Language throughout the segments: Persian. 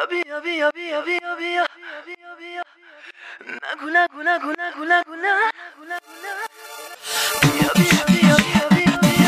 بیا بیا بیا بیا بیا بیا نگو نگو نگو نگو نگو بیا بیا بیا بیا بیا بیا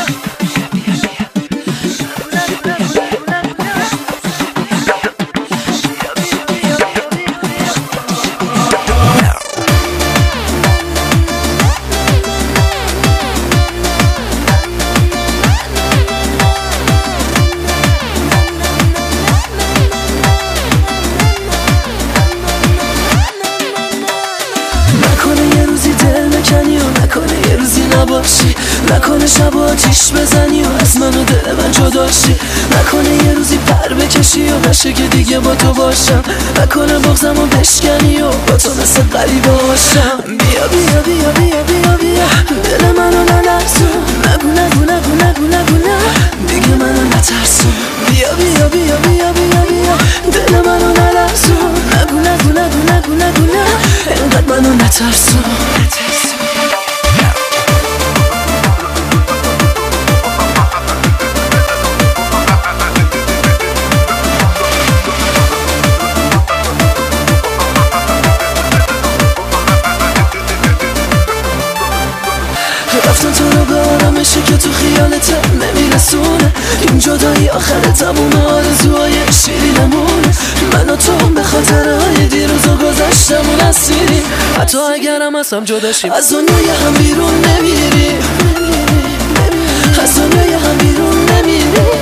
نکنه یه روزی نباشی، نکنه شب آتیش بزنی و از من و دل من جداشی، نکنه یه روزی پر بکشی و نشه که دیگه با تو باشم، نکنه بغضمو بشکنی و با تو مثل غریبه باشم. بیا بیا بیا بیا بیا بیا دل منو نلرزون، نگو نگو نگو نگو نگو نه دیگه منو نترسون. بیا بیا بیا بیا بیا بیا دل منو نلرزون، نگو نگو نگو نگو نگو نه اینقدر منو نترسون. رفتن تو رو به آرامشه که تو خیالت نمیرسونه، این جدایی آخر تموم آرزوهای شیرینمونه. من و تو به خاطرهای دیروز و گذشتمون اسیریم، حتی اگرم از هم جدا شیم از دنیای هم بیرون نمیریم، از دنیای هم بیرون نمیریم.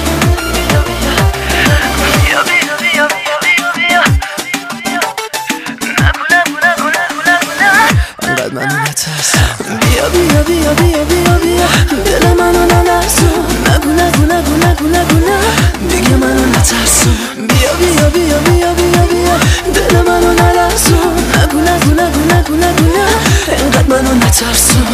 بیا بیا بیا بیا بیا بیا دل منو نلرزون، نگو نگو نگو نگو نگو نه دیگه منو نترسون. بیا بیا بیا بیا بیا بیا دل منو نلرزون، نگو نگو نگو نگو نگو نه اینقدر منو نترسون.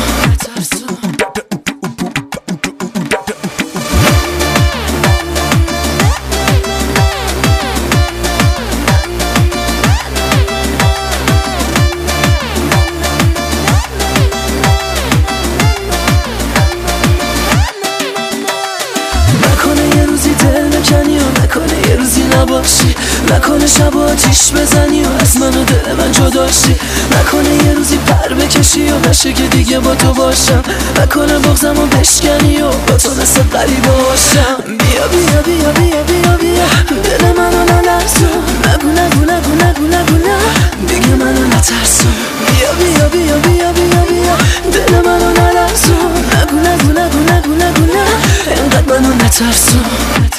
نکنه یه روزی نباشی، نکنه شب آتیش بزنی و از من و دل من جداشی، نکنه یه روزی پر بکشی و نشه که دیگه با تو باشم، نکنه بغضمو بشکنی و با تو مثل غریبه باشم. بیا بیا بیا بیا بیا بیا دل منو نلرزون، نگو نگو نگو نگو نگو نه دیگه منو نترسون. بیا بیا بیا بیا بیا بیا دل منو نلرزون، نگو نگو نگو نگو نگو نه اینقدر منو نترسون.